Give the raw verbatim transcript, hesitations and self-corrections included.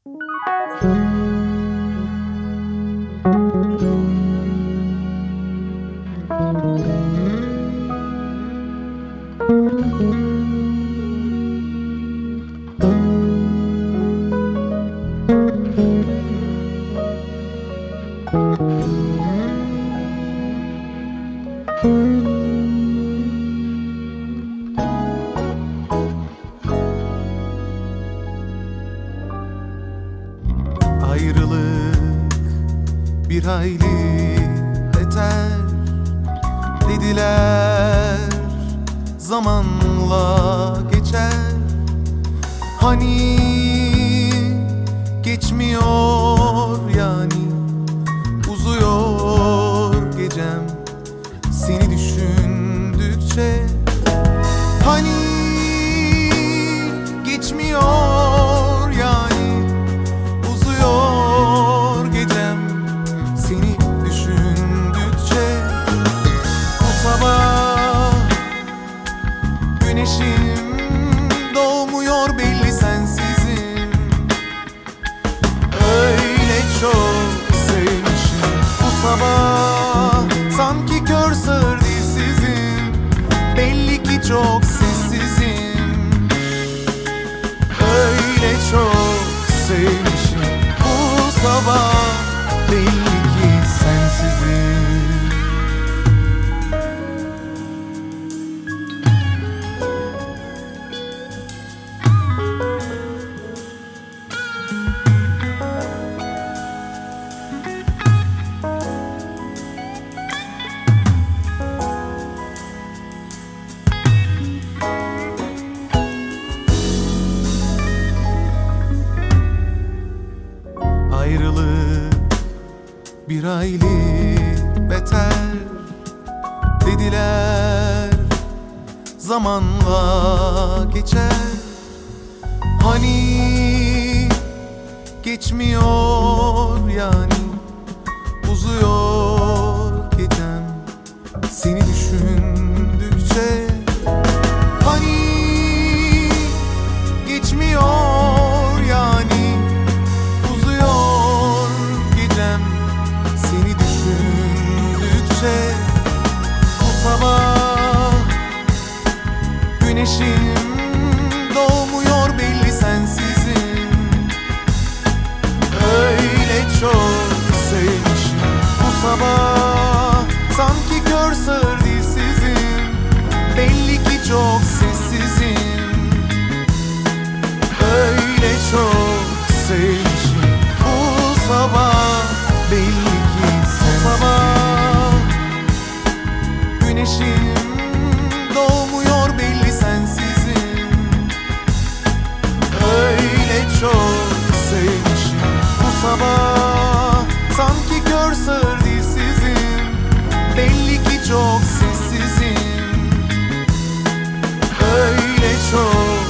Ayrılık bir hayli beter dediler, zamanla geçer. Hani geçmiyor yani, uzuyor gecem seni düşündükçe. Hani geçmiyor yani, uzuyor gecem seni düşündükçe. Bu sabah güneşim doğmuyor belli sensizim. Öyle çok sevmişim bu sabah, sanki kör sağır dilsizim. Belli ki çok sessizim. Öyle çok sevmişim bu sabah, belli ki sensizim. Ayrılık bir hayli beter dediler, zamanla geçer. Hani geçmiyor yani, uzuyor gecem seni düşündükçe. Hani geçmiyor yani, uzuyor gecem seni düşündükçe. Bu sabah güneşim doğmuyor belli sensizim. Öyle çok sevmişim bu sabah, sanki kör sağır dilsizim. Belli ki çok sessizim. Öyle çok sevmişim bu sabah, belli ki sensin. Bu sabah güneşim doğmuyor belli sensizim. Öyle çok sevmişim bu sabah, sanki kör sağır dilsizim. Belli ki çok sessizim. Öyle çok